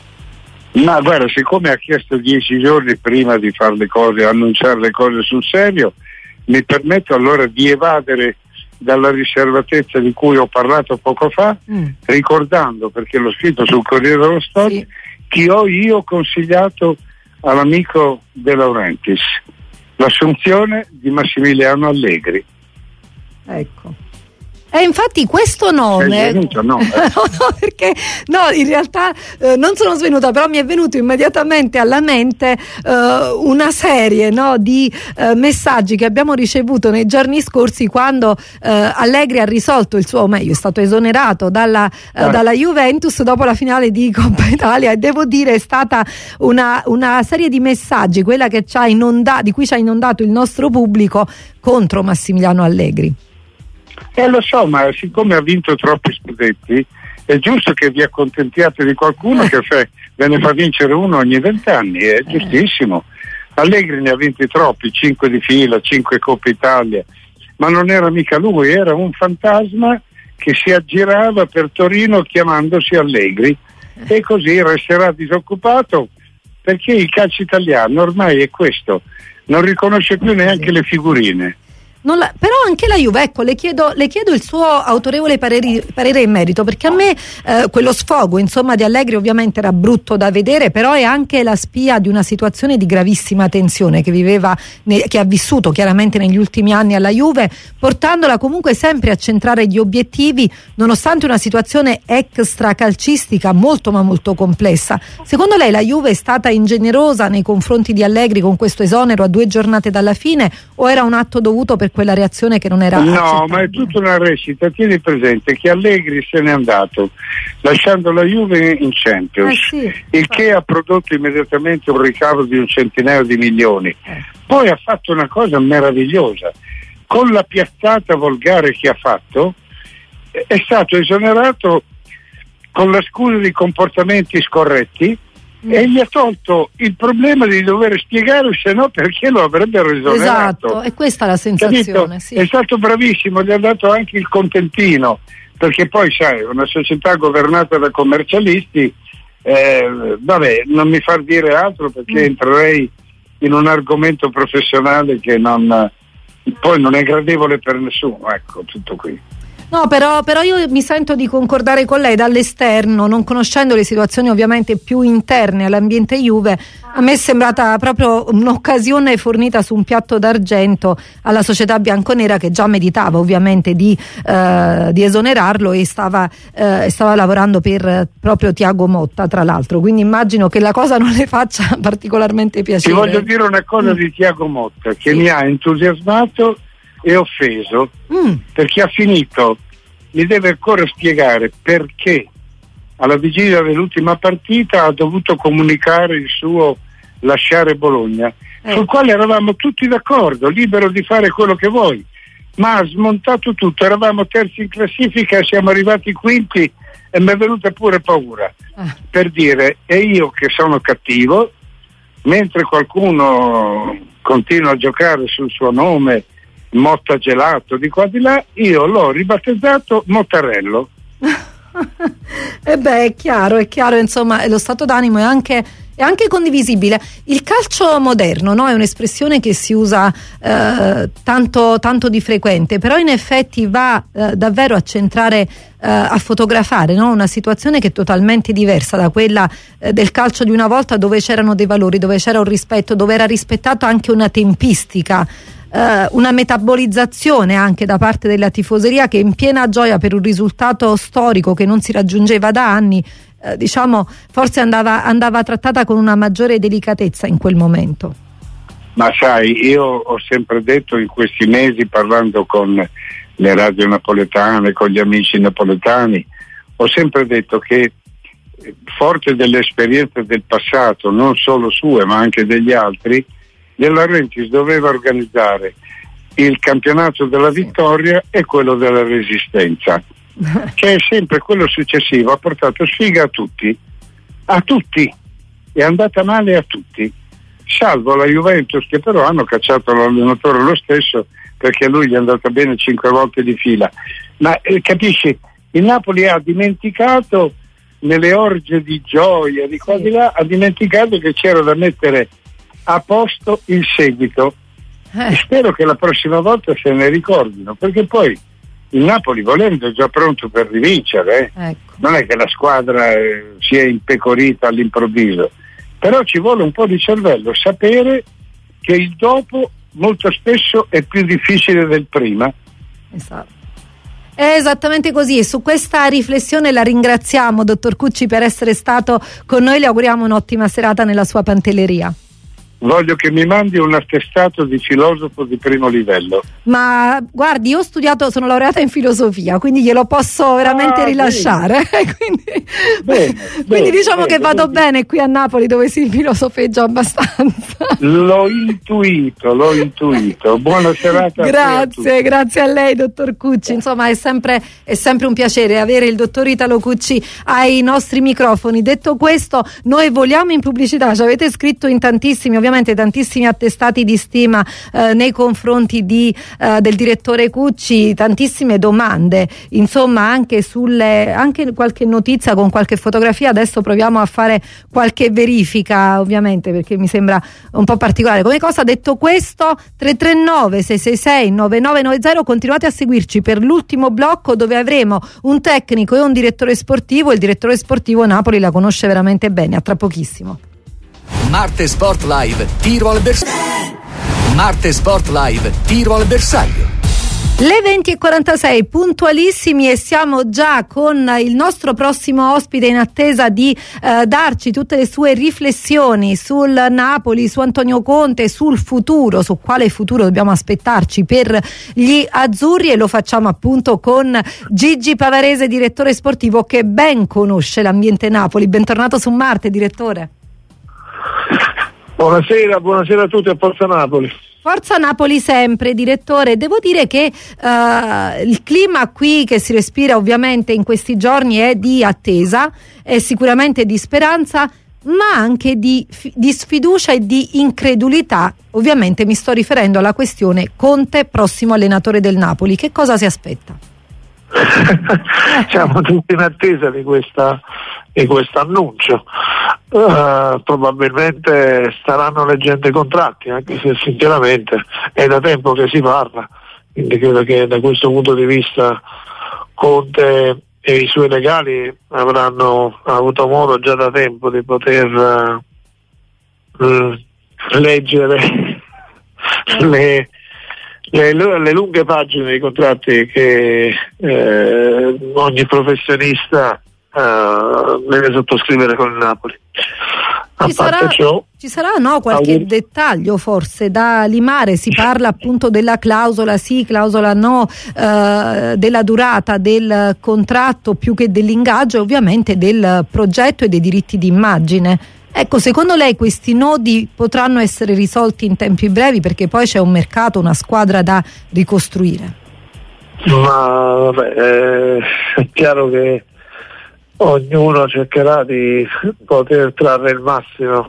Ma guarda, siccome ha chiesto 10 giorni prima di fare le cose, annunciare le cose sul serio, mi permetto allora di evadere dalla riservatezza di cui ho parlato poco fa, ricordando, perché l'ho scritto sul Corriere dello Sport, sì, che ho io consigliato all'amico De Laurentiis l'assunzione di Massimiliano Allegri. Ecco. E infatti questo nome no, perché no, in realtà non sono svenuta, però mi è venuto immediatamente alla mente una serie, no, di messaggi che abbiamo ricevuto nei giorni scorsi, quando Allegri ha risolto il suo, o meglio, è stato esonerato dalla Juventus dopo la finale di Coppa Italia, e devo dire è stata una serie di messaggi, quella che di cui ci ha inondato il nostro pubblico contro Massimiliano Allegri. Lo so, ma siccome ha vinto troppi scudetti è giusto che vi accontentiate di qualcuno che ve ne fa vincere uno ogni 20 anni, è giustissimo. Allegri ne ha vinti troppi, 5 di fila, 5 Coppa Italia, ma non era mica lui, era un fantasma che si aggirava per Torino chiamandosi Allegri, e così resterà disoccupato, perché il calcio italiano ormai è questo, non riconosce più neanche le figurine. Però anche la Juve, ecco, le chiedo il suo autorevole parere in merito, perché a me quello sfogo insomma di Allegri ovviamente era brutto da vedere, però è anche la spia di una situazione di gravissima tensione che ha vissuto chiaramente negli ultimi anni alla Juve, portandola comunque sempre a centrare gli obiettivi nonostante una situazione extra calcistica molto ma molto complessa. Secondo lei la Juve è stata ingenerosa nei confronti di Allegri con questo esonero a 2 giornate dalla fine, o era un atto dovuto per quella reazione che non era accettabile? Ma è tutta una recita. Tieni presente che Allegri se n'è andato lasciando la Juve in Champions, il che ha prodotto immediatamente un ricavo di 100 di milioni. Poi ha fatto una cosa meravigliosa: con la piazzata volgare che ha fatto è stato esonerato con la scusa di comportamenti scorretti, e gli ha tolto il problema di dover spiegare, se no perché lo avrebbero esonerato. Esatto, è questa la sensazione. Sì. È stato bravissimo, gli ha dato anche il contentino, perché poi sai, una società governata da commercialisti, non mi far dire altro, perché entrerei in un argomento professionale che poi non è gradevole per nessuno, ecco, tutto qui. No, però io mi sento di concordare con lei dall'esterno, non conoscendo le situazioni ovviamente più interne all'ambiente Juve. A me è sembrata proprio un'occasione fornita su un piatto d'argento alla società bianconera, che già meditava ovviamente di esonerarlo, e stava lavorando per proprio Thiago Motta, tra l'altro, quindi immagino che la cosa non le faccia particolarmente piacere. Ti voglio dire una cosa di Thiago Motta che mi ha entusiasmato e offeso, perché ha finito, mi deve ancora spiegare perché alla vigilia dell'ultima partita ha dovuto comunicare il suo lasciare Bologna, sul quale eravamo tutti d'accordo, libero di fare quello che vuoi, ma ha smontato tutto. Eravamo terzi in classifica e siamo arrivati quinti, e mi è venuta pure paura, per dire, e io che sono cattivo, mentre qualcuno continua a giocare sul suo nome, Motta Gelato di qua di là, io l'ho ribattezzato Mottarello. È chiaro, insomma, lo stato d'animo è anche condivisibile. Il calcio moderno, no? È un'espressione che si usa tanto di frequente, però in effetti va davvero a centrare, a fotografare, no? Una situazione che è totalmente diversa da quella del calcio di una volta, dove c'erano dei valori, dove c'era un rispetto, dove era rispettato anche una tempistica, una metabolizzazione anche da parte della tifoseria, che in piena gioia per un risultato storico che non si raggiungeva da anni, forse andava trattata con una maggiore delicatezza in quel momento. Ma sai, io ho sempre detto in questi mesi, parlando con le radio napoletane, con gli amici napoletani, ho sempre detto che, forte delle esperienze del passato, non solo sue ma anche degli altri, De Laurentiis doveva organizzare il campionato della vittoria e quello della resistenza, che è sempre quello successivo. Ha portato sfiga a tutti, è andata male a tutti, salvo la Juventus, che però hanno cacciato l'allenatore lo stesso, perché a lui gli è andata bene 5 volte di fila. Ma capisci, il Napoli ha dimenticato, nelle orge di gioia di qua di là, ha dimenticato che c'era da mettere a posto il seguito, e spero che la prossima volta se ne ricordino, perché poi il Napoli, volendo, è già pronto per rivincere, Ecco. Non è che la squadra si è impecorita all'improvviso, però ci vuole un po' di cervello, sapere che il dopo molto spesso è più difficile del prima. Esatto. È esattamente così, e su questa riflessione la ringraziamo, dottor Cucci, per essere stato con noi. Le auguriamo un'ottima serata nella sua pantelleria. Voglio che mi mandi un attestato di filosofo di primo livello. Ma guardi, io ho studiato, sono laureata in filosofia, quindi glielo posso veramente rilasciare. Quindi diciamo che vado bene qui a Napoli, dove si filosofeggia abbastanza. L'ho intuito. Buona serata. Grazie a lei, dottor Cucci. Insomma, è sempre un piacere avere il dottor Italo Cucci ai nostri microfoni. Detto questo, noi voliamo in pubblicità, ci avete scritto in tantissimi, ovviamente ovviamente tantissimi attestati di stima nei confronti del direttore Cucci, tantissime domande, insomma, anche qualche notizia con qualche fotografia. Adesso proviamo a fare qualche verifica, ovviamente, perché mi sembra un po' particolare come cosa. Detto questo, 339 666 9990, continuate a seguirci per l'ultimo blocco, dove avremo un tecnico e un direttore sportivo. Il direttore sportivo Napoli la conosce veramente bene. A tra pochissimo. Marte Sport Live, tiro al bersaglio. Marte Sport Live, tiro al bersaglio. Le 20:46, puntualissimi, e siamo già con il nostro prossimo ospite in attesa di darci tutte le sue riflessioni sul Napoli, su Antonio Conte, sul futuro, su quale futuro dobbiamo aspettarci per gli azzurri, e lo facciamo appunto con Gigi Pavarese, direttore sportivo, che ben conosce l'ambiente Napoli. Bentornato su Marte, direttore. Buonasera a tutti, a Forza Napoli. Forza Napoli sempre, direttore. Devo dire che il clima qui che si respira ovviamente in questi giorni è di attesa, è sicuramente di speranza, ma anche di sfiducia e di incredulità. Ovviamente mi sto riferendo alla questione Conte, prossimo allenatore del Napoli. Che cosa si aspetta? Siamo tutti in attesa di questo annuncio. Probabilmente staranno leggendo i contratti, anche se sinceramente è da tempo che si parla, quindi credo che da questo punto di vista Conte e i suoi legali avranno avuto modo già da tempo di poter leggere le lunghe pagine dei contratti che ogni professionista deve sottoscrivere con il Napoli. Ci sarà qualche dettaglio forse da limare? Si parla appunto della clausola sì, clausola no, della durata del contratto più che dell'ingaggio, e ovviamente del progetto e dei diritti d'immagine. Ecco, secondo lei questi nodi potranno essere risolti in tempi brevi, perché poi c'è un mercato, una squadra da ricostruire? Ma vabbè, è chiaro che ognuno cercherà di poter trarre il massimo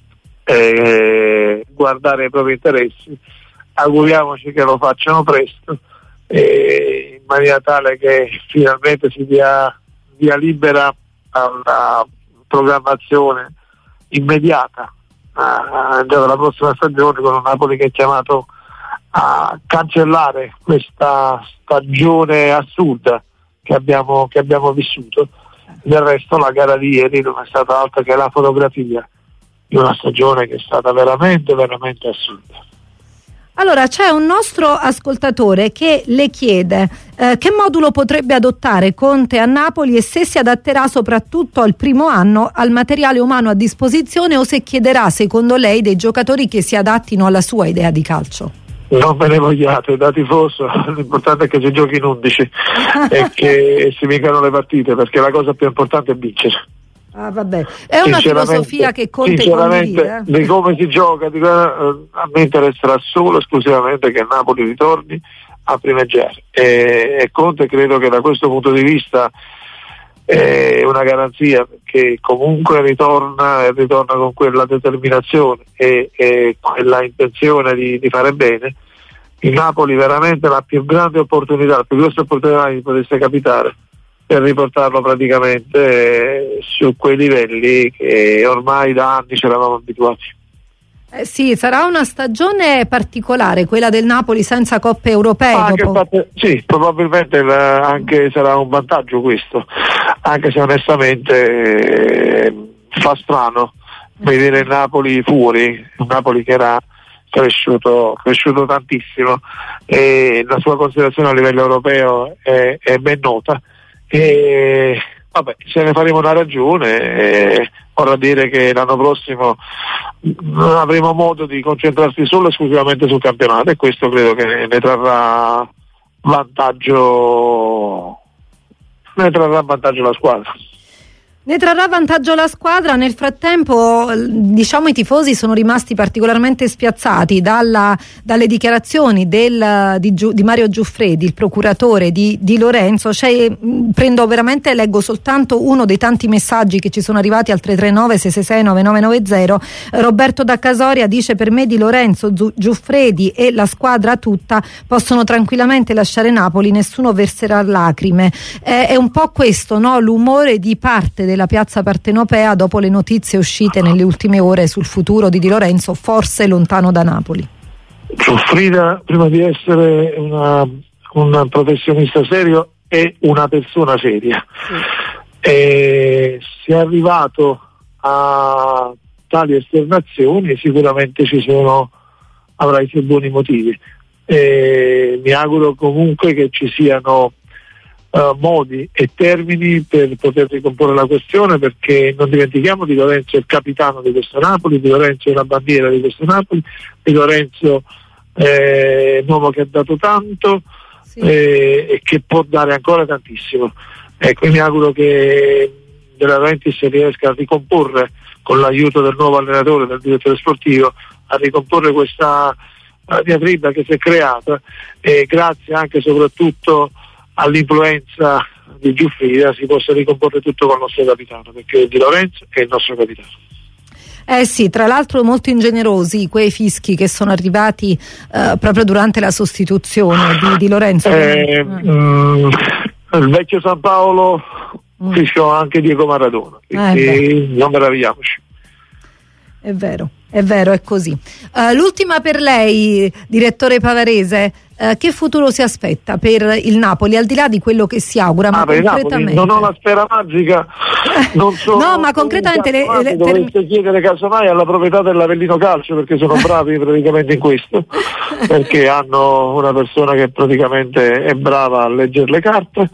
e guardare i propri interessi. Auguriamoci che lo facciano presto, in maniera tale che finalmente si dia via libera alla programmazione immediata della prossima stagione, con un Napoli che è chiamato a cancellare questa stagione assurda che abbiamo vissuto. Del resto la gara di ieri non è stata altro che la fotografia di una stagione che è stata veramente assurda. Allora, c'è un nostro ascoltatore che le chiede che modulo potrebbe adottare Conte a Napoli, e se si adatterà soprattutto al primo anno al materiale umano a disposizione, o se chiederà, secondo lei, dei giocatori che si adattino alla sua idea di calcio. Non me ne vogliate, da tifoso l'importante è che si giochi in 11 e che si vincano le partite, perché la cosa più importante è vincere. Vabbè, è una filosofia che Conte condivide. Di come si gioca, a me interesserà solo esclusivamente che il Napoli ritorni a primeggiare, e Conte credo che da questo punto di vista è una garanzia, perché comunque ritorna con quella determinazione e quella intenzione di fare bene. Il Napoli veramente la più grande opportunità, la più grossa opportunità che potesse capitare, per riportarlo praticamente su quei livelli che ormai da anni ci eravamo abituati. Sì, sarà una stagione particolare quella del Napoli, senza coppe europee. Sì, probabilmente anche sarà un vantaggio questo, anche se onestamente fa strano vedere il Napoli fuori, un Napoli che era cresciuto tantissimo, e la sua considerazione a livello europeo è ben nota, e vabbè, se ne faremo una ragione. Vorrà dire che l'anno prossimo avremo modo di concentrarsi solo e esclusivamente sul campionato, e questo credo che ne trarrà vantaggio la squadra. Ne trarrà vantaggio la squadra. Nel frattempo, diciamo, i tifosi sono rimasti particolarmente spiazzati dalle dichiarazioni di Mario Giuffredi, il procuratore di Lorenzo. Leggo soltanto uno dei tanti messaggi che ci sono arrivati al 339 666 9990. Roberto da Casoria dice: per me Di Lorenzo, Giuffredi e la squadra tutta possono tranquillamente lasciare Napoli, nessuno verserà lacrime. È un po' questo, no? L'umore di parte della piazza partenopea dopo le notizie uscite nelle ultime ore sul futuro di Lorenzo, forse lontano da Napoli. Giuffrida, prima di essere un professionista serio, è una persona seria. Sì. E se è arrivato a tali esternazioni sicuramente avrà i suoi buoni motivi. Mi auguro comunque che ci siano modi e termini per poter ricomporre la questione, perché non dimentichiamo Di Lorenzo è il capitano di questo Napoli, Di Lorenzo è la bandiera di questo Napoli, Di Lorenzo è un uomo che ha dato tanto, sì, e che può dare ancora tantissimo. Ecco, mi auguro che De Laurentiis riesca a ricomporre, con l'aiuto del nuovo allenatore, del direttore sportivo, a ricomporre questa diatriba che si è creata, e grazie anche e soprattutto all'influenza di Giuffrida si possa ricomporre tutto con il nostro capitano, perché Di Lorenzo è il nostro capitano. Sì, tra l'altro molto ingenerosi quei fischi che sono arrivati proprio durante la sostituzione di Lorenzo. Il vecchio San Paolo fischiò anche Diego Maradona, quindi non meravigliamoci. È vero, è così. L'ultima per lei, direttore Pavarese, che futuro si aspetta per il Napoli, al di là di quello che si augura, ma concretamente? Non ho la sfera magica, non so. No, ma concretamente dovreste chiedere casomai alla proprietà dell'Avellino Calcio, perché sono bravi praticamente in questo, perché hanno una persona che praticamente è brava a leggere le carte.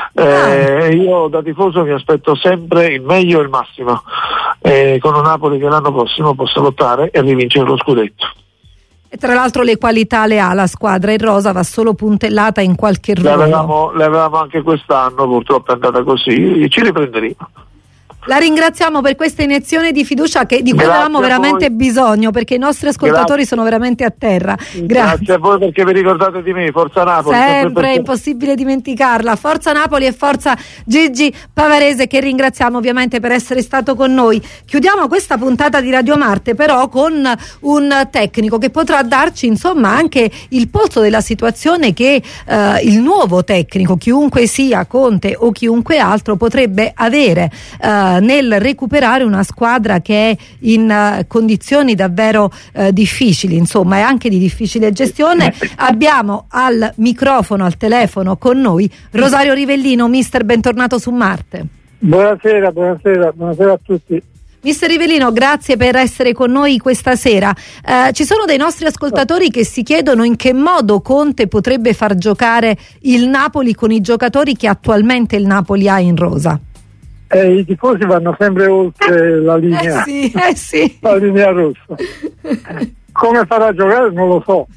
Io da tifoso mi aspetto sempre il meglio e il massimo, con un Napoli che l'anno prossimo possa lottare e rivincere lo scudetto. E tra l'altro le qualità le ha la squadra, in rosa va solo puntellata in qualche ruolo. Le avevamo anche quest'anno, purtroppo è andata così, ci riprenderemo. La ringraziamo per questa iniezione di fiducia di cui avevamo veramente bisogno, perché i nostri ascoltatori sono veramente a terra. Grazie a voi perché vi ricordate di me, forza Napoli. Sempre è impossibile dimenticarla. Forza Napoli e forza Gigi Pavarese, che ringraziamo ovviamente per essere stato con noi. Chiudiamo questa puntata di Radio Marte però con un tecnico che potrà darci insomma anche il polso della situazione che il nuovo tecnico, chiunque sia, Conte o chiunque altro, potrebbe avere nel recuperare una squadra che è in condizioni davvero difficili, insomma, e anche di difficile gestione. Abbiamo al microfono, al telefono con noi Rosario Rivellino. Mister, bentornato su Marte. Buonasera a tutti. Mister Rivellino, grazie per essere con noi questa sera. Ci sono dei nostri ascoltatori che si chiedono in che modo Conte potrebbe far giocare il Napoli con i giocatori che attualmente il Napoli ha in rosa. I tifosi vanno sempre oltre la linea, sì. La linea rossa. Come farà giocare non lo so.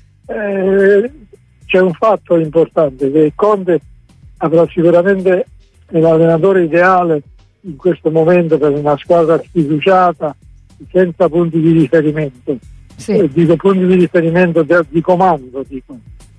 C'è un fatto importante, che Conte avrà sicuramente l'allenatore ideale in questo momento per una squadra sfiduciata, senza punti di riferimento. Sì. Dico punti di riferimento di comando, dico.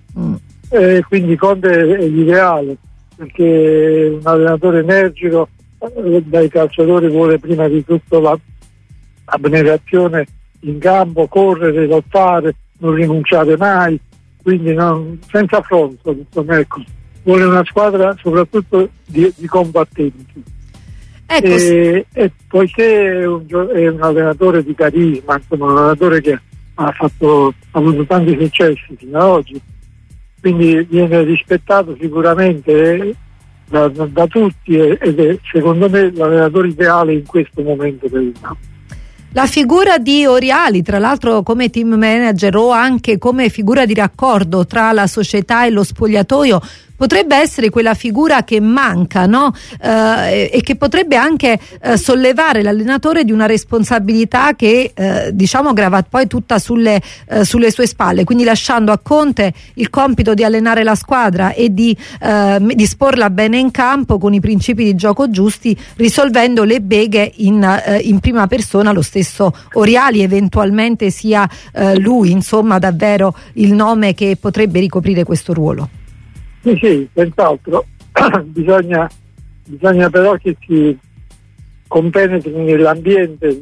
Quindi Conte è l'ideale, perché un allenatore energico dai calciatori vuole prima di tutto l'abnegazione in campo, correre, lottare, non rinunciare mai, quindi senza affronto, insomma, ecco. Vuole una squadra soprattutto di combattenti. Ecco. E poiché è un allenatore di carisma, insomma, un allenatore che ha avuto tanti successi fino ad oggi, quindi viene rispettato sicuramente da tutti ed è secondo me l'allenatore ideale in questo momento per il Napoli. La figura di Oriali, tra l'altro come team manager o anche come figura di raccordo tra la società e lo spogliatoio, potrebbe essere quella figura che manca, no? E che potrebbe anche sollevare l'allenatore di una responsabilità che diciamo grava poi tutta sulle sue spalle, quindi lasciando a Conte il compito di allenare la squadra e di disporla bene in campo con i principi di gioco giusti, risolvendo le beghe in prima persona. Lo stesso Oriali eventualmente sia lui, insomma, davvero il nome che potrebbe ricoprire questo ruolo. Sì, senz'altro. bisogna però che si compenetri nell'ambiente,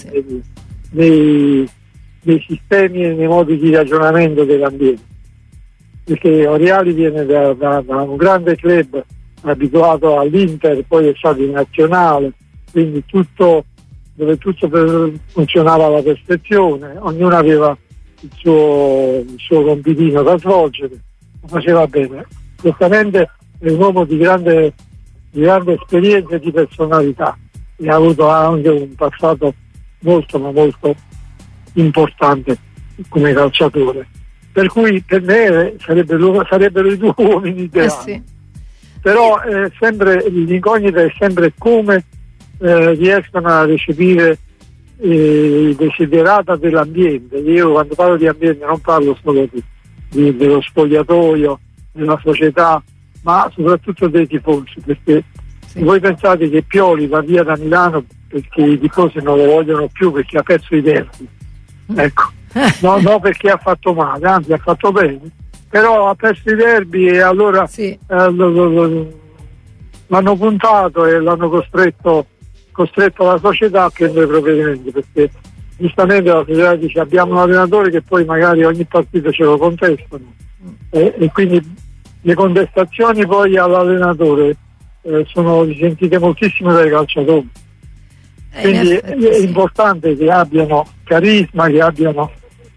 nei sistemi e nei modi di ragionamento dell'ambiente, perché Oriali viene da un grande club abituato all'Inter, poi è stato in nazionale, quindi dove tutto funzionava alla perfezione, ognuno aveva il suo compitino da svolgere, lo faceva bene. Giustamente è un uomo di grande esperienza e di personalità, e ha avuto anche un passato molto ma molto importante come calciatore, per cui per me sarebbero i due uomini ideali. Però sempre l'incognita è sempre come riescono a recepire i desiderata dell'ambiente. Io quando parlo di ambiente non parlo solo dello spogliatoio, della società, ma soprattutto dei tifosi, perché voi pensate che Pioli va via da Milano perché i tifosi non lo vogliono più perché ha perso i derby, ecco, no perché ha fatto male, anzi ha fatto bene, però ha perso i derby e allora l'hanno puntato e l'hanno costretto la società a prendere provvedimenti, perché giustamente la società dice abbiamo un allenatore che poi magari ogni partita ce lo contestano, e quindi le contestazioni poi all'allenatore sono risentite moltissimo dai calciatori, quindi è importante che abbiano carisma, che abbiano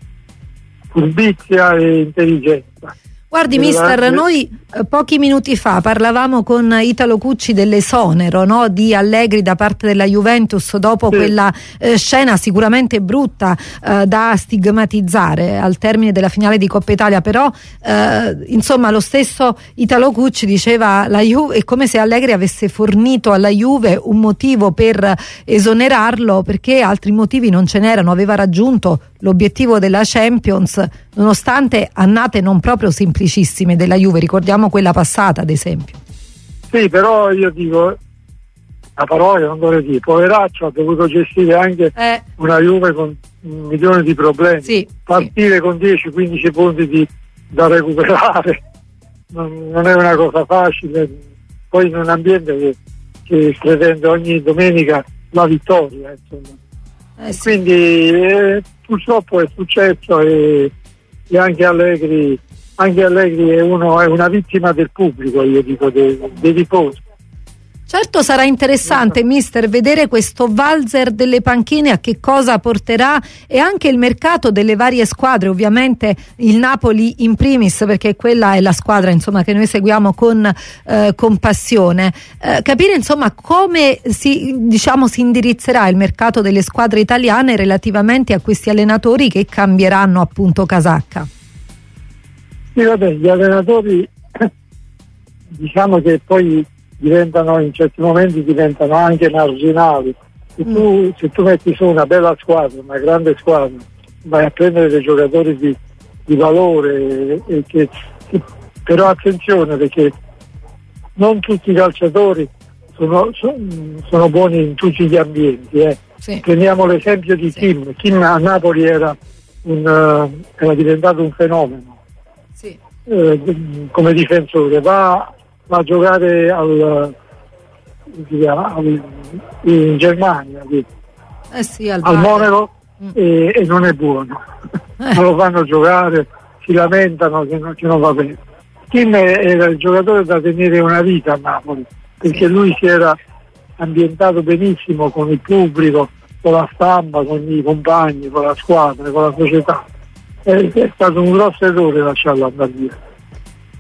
furbizia e intelligenza. Guardi mister, noi pochi minuti fa parlavamo con Italo Cucci dell'esonero, no, di Allegri da parte della Juventus dopo quella scena sicuramente brutta da stigmatizzare al termine della finale di Coppa Italia, però insomma lo stesso Italo Cucci diceva la Juve è come se Allegri avesse fornito alla Juve un motivo per esonerarlo, perché altri motivi non ce n'erano, aveva raggiunto l'obiettivo della Champions nonostante annate non proprio semplicissime della Juve, ricordiamo quella passata ad esempio. Sì, però io dico a parole, non vorrei dire, poveraccio, ha dovuto gestire anche una Juve con 1 milione di problemi, partire con 10-15 punti da recuperare non è una cosa facile, poi in un ambiente che pretende ogni domenica la vittoria, insomma. Quindi purtroppo è successo, e anche Allegri è una vittima del pubblico, io dico, dei tifosi. Certo, sarà interessante, mister, vedere questo valzer delle panchine, a che cosa porterà, e anche il mercato delle varie squadre, ovviamente il Napoli in primis, perché quella è la squadra, insomma, che noi seguiamo con passione. Capire, insomma, come si indirizzerà il mercato delle squadre italiane relativamente a questi allenatori che cambieranno appunto casacca. Sì, vabbè, gli allenatori diciamo che poi in certi momenti diventano anche marginali. Se tu metti su una bella squadra, una grande squadra, vai a prendere dei giocatori di valore, però attenzione, perché non tutti i calciatori sono buoni in tutti gli ambienti. Prendiamo l'esempio di Kim a Napoli era diventato un fenomeno come difensore, va a giocare in Germania al Monaco e non è buono. Non lo fanno giocare, si lamentano che non va bene. Kim era il giocatore da tenere una vita a Napoli, perché lui si era ambientato benissimo con il pubblico, con la stampa, con i compagni, con la squadra, con la società. È stato un grosso errore lasciarlo andare via.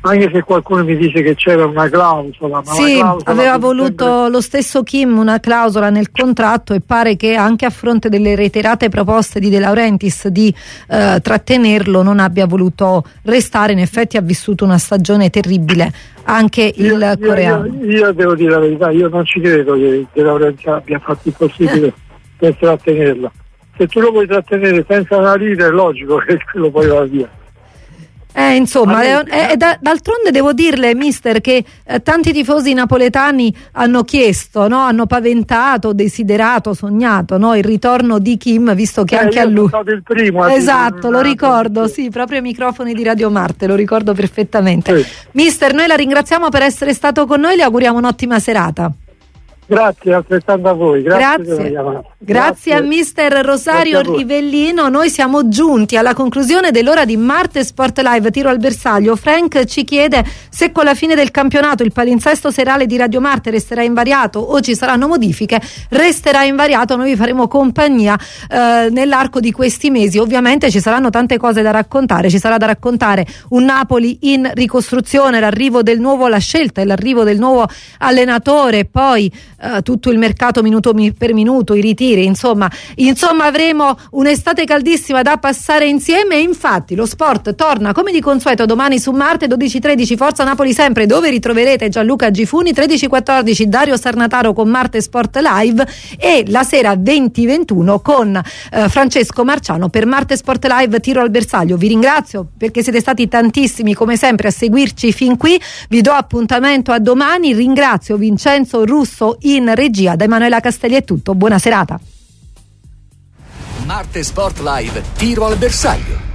anche se qualcuno mi dice che c'era una clausola, ma sì, la clausola aveva voluto lo stesso Kim una clausola nel contratto, e pare che anche a fronte delle reiterate proposte di De Laurentiis di trattenerlo non abbia voluto restare. In effetti ha vissuto una stagione terribile anche il coreano. Io devo dire la verità, io non ci credo che De Laurentiis abbia fatto il possibile per trattenerlo. Se tu lo puoi trattenere senza una lira è logico che lo puoi fare via. Insomma, d'altronde devo dirle, mister, che tanti tifosi napoletani hanno chiesto, no? Hanno paventato, desiderato, sognato, no? Il ritorno di Kim, visto che anche a lui. Sono stato il primo. Esatto, lo ricordo, sì, proprio ai microfoni di Radio Marte, lo ricordo perfettamente. Sì. Mister, noi la ringraziamo per essere stato con noi, le auguriamo un'ottima serata. Grazie, altrettanto a voi. Grazie a mister Rosario Rivellino. Noi siamo giunti alla conclusione dell'ora di Marte Sport Live. Tiro al bersaglio. Frank ci chiede se con la fine del campionato il palinsesto serale di Radio Marte resterà invariato o ci saranno modifiche. Resterà invariato, noi vi faremo compagnia nell'arco di questi mesi. Ovviamente ci saranno tante cose da raccontare. Ci sarà da raccontare un Napoli in ricostruzione, la scelta e l'arrivo del nuovo allenatore, poi tutto il mercato minuto per minuto, i ritiri, insomma avremo un'estate caldissima da passare insieme. E infatti lo sport torna come di consueto domani su Marte 12:13, Forza Napoli sempre, dove ritroverete Gianluca Gifuni, 13:14 Dario Sarnataro con Marte Sport Live, e la sera 20:21 con Francesco Marciano per Marte Sport Live Tiro al bersaglio. Vi ringrazio perché siete stati tantissimi come sempre a seguirci fin qui, vi do appuntamento a domani. Ringrazio Vincenzo Russo in regia. Da Emanuela Castelli è tutto, buona serata. Marte Sport Live Tiro al bersaglio.